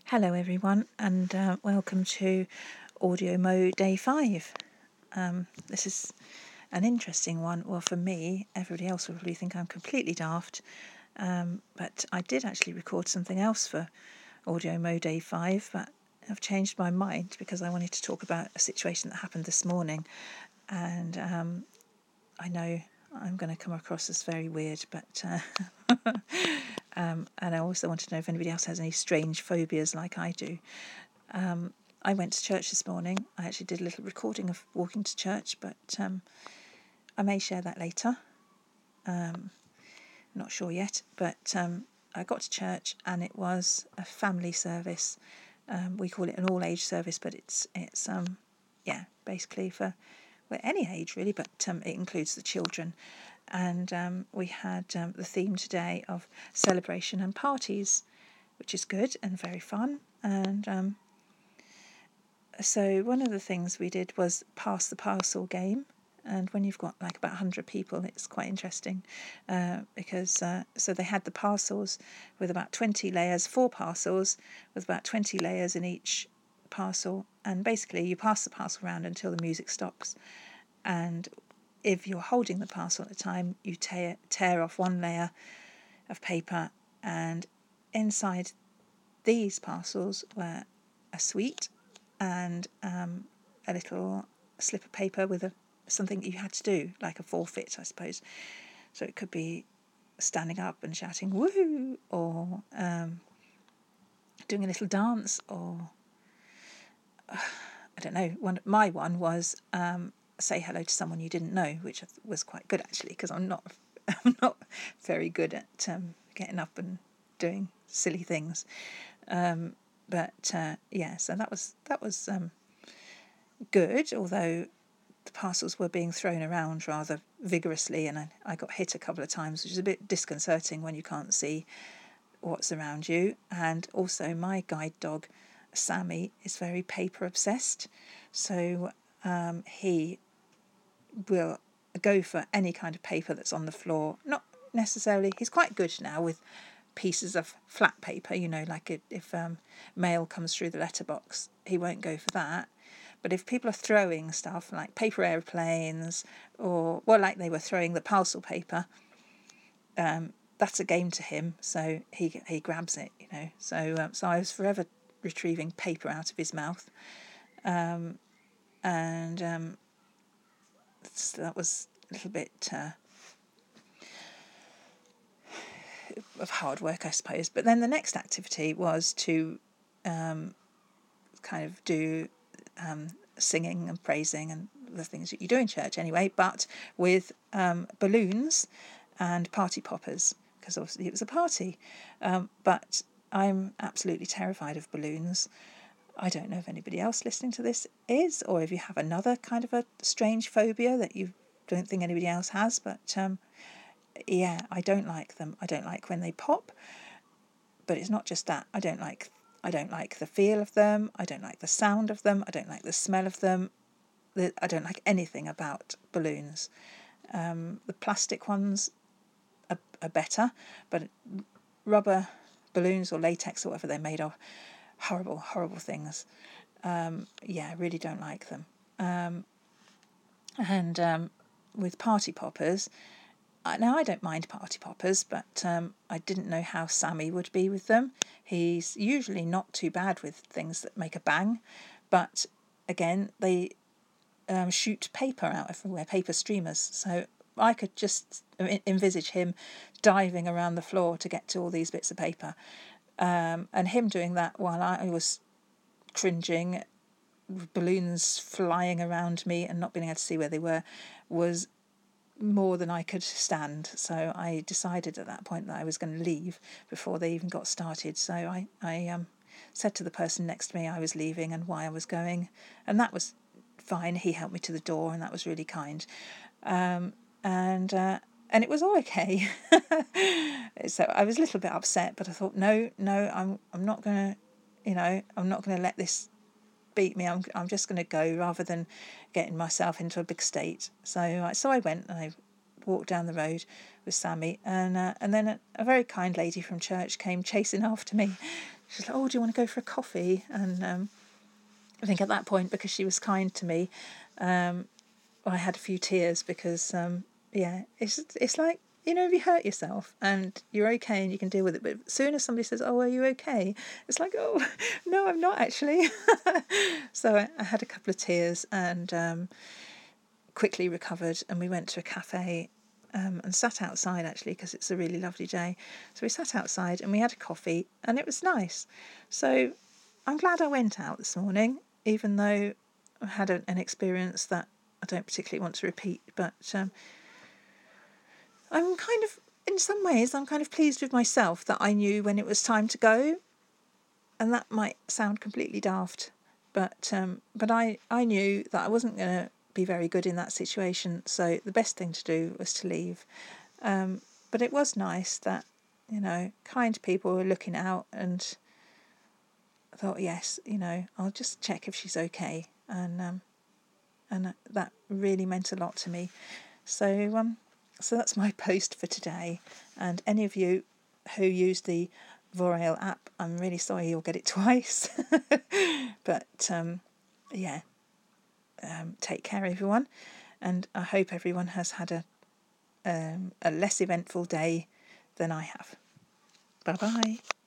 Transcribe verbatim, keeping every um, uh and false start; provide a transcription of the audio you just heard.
Hello everyone, and uh, welcome to Audio Mo Day five. Um, this is an interesting one. Well, for me, everybody else will probably think I'm completely daft, um, but I did actually record something else for Audio Mo Day five, but I've changed my mind because I wanted to talk about a situation that happened this morning, and um, I know I'm going to come across as very weird, but uh, um, and I also want to know if anybody else has any strange phobias like I do. Um, I went to church this morning. I actually did a little recording of walking to church, but um, I may share that later. Um, not sure yet, but um, I got to church and it was a family service. Um, we call it an all-age service, but it's it's um, yeah, basically for well, any age really, but um, it includes the children. And um, we had um, the theme today of celebration and parties, which is good and very fun. And um, so one of the things we did was pass the parcel game. And when you've got like about one hundred people, it's quite interesting uh, because uh, so they had the parcels with about twenty layers, four parcels with about twenty layers in each parcel. And basically you pass the parcel around until the music stops. And if you're holding the parcel at the time, you tear, tear off one layer of paper, and inside these parcels were a sweet and um, a little slip of paper with a something you had to do, like a forfeit, I suppose. So it could be standing up and shouting "woohoo," or um, doing a little dance, or uh, I don't know. One my one was um, say hello to someone you didn't know, which was quite good actually, because I'm not I'm not very good at um, getting up and doing silly things. Um, but uh, yeah, so that was that was um, good, although the parcels were being thrown around rather vigorously, and I, I got hit a couple of times, which is a bit disconcerting when you can't see what's around you. And also my guide dog, Sammy, is very paper obsessed, so um, he will go for any kind of paper that's on the floor. Not necessarily, he's quite good now with pieces of flat paper, you know, like if um, mail comes through the letterbox, he won't go for that. But if people are throwing stuff like paper aeroplanes, or, well, like they were throwing the parcel paper, um, that's a game to him. So he he grabs it, you know. So um, so I was forever retrieving paper out of his mouth, um, and um, so that was a little bit uh, of hard work, I suppose. But then the next activity was to um, kind of do um, singing and praising and the things that you do in church anyway, but with um, balloons and party poppers, because obviously it was a party. Um, but I'm absolutely terrified of balloons. I don't know if anybody else listening to this is, or if you have another kind of a strange phobia that you don't think anybody else has, but um, yeah, I don't like them. I don't like when they pop, but it's not just that. I don't like I don't like the feel of them. I don't like the sound of them. I don't like the smell of them. I don't like anything about balloons. Um, the plastic ones are, are better, but rubber balloons or latex or whatever they're made of, horrible, horrible things. Um, yeah, I really don't like them. Um, and um, with party poppers, now I don't mind party poppers, but um, I didn't know how Sammy would be with them. He's usually not too bad with things that make a bang, but again, they um, shoot paper out everywhere, paper streamers. So I could just envisage him diving around the floor to get to all these bits of paper, um, and him doing that while I was cringing, balloons flying around me and not being able to see where they were, was more than I could stand. So I decided at that point that I was going to leave before they even got started. So I, I um, said to the person next to me I was leaving and why I was going, and that was fine. He helped me to the door, and that was really kind. Um, and uh, and it was all okay. So I was a little bit upset, but I thought, no, no, I'm I'm not going to, you know, I'm not going to let this beat me. I'm I'm just going to go rather than getting myself into a big state. So uh, so I went and I walked down the road with Sammy, and uh, and then a, a very kind lady from church came chasing after me she's like, oh, do you want to go for a coffee? And um, I think at that point, because she was kind to me, um, I had a few tears because, um, yeah, it's it's like, you know, if you hurt yourself and you're okay and you can deal with it, but as soon as somebody says, oh, are you okay? It's like, oh, no, I'm not actually. So I, I had a couple of tears and um, quickly recovered, and we went to a cafe um, and sat outside, actually, because it's a really lovely day. So we sat outside and we had a coffee, and it was nice. So I'm glad I went out this morning, even though I had a, an experience that I don't particularly want to repeat, but um, I'm kind of, in some ways, I'm kind of pleased with myself that I knew when it was time to go, and that might sound completely daft, but um, but I, I knew that I wasn't going to be very good in that situation, so the best thing to do was to leave. Um, but it was nice that, you know, kind people were looking out, and I thought, yes, you know, I'll just check if she's okay, and um, and that really meant a lot to me. So um, so that's my post for today. And any of you who use the Vorail app, I'm really sorry you'll get it twice. But um, yeah, um, take care, everyone, and I hope everyone has had a um, a less eventful day than I have. Bye bye.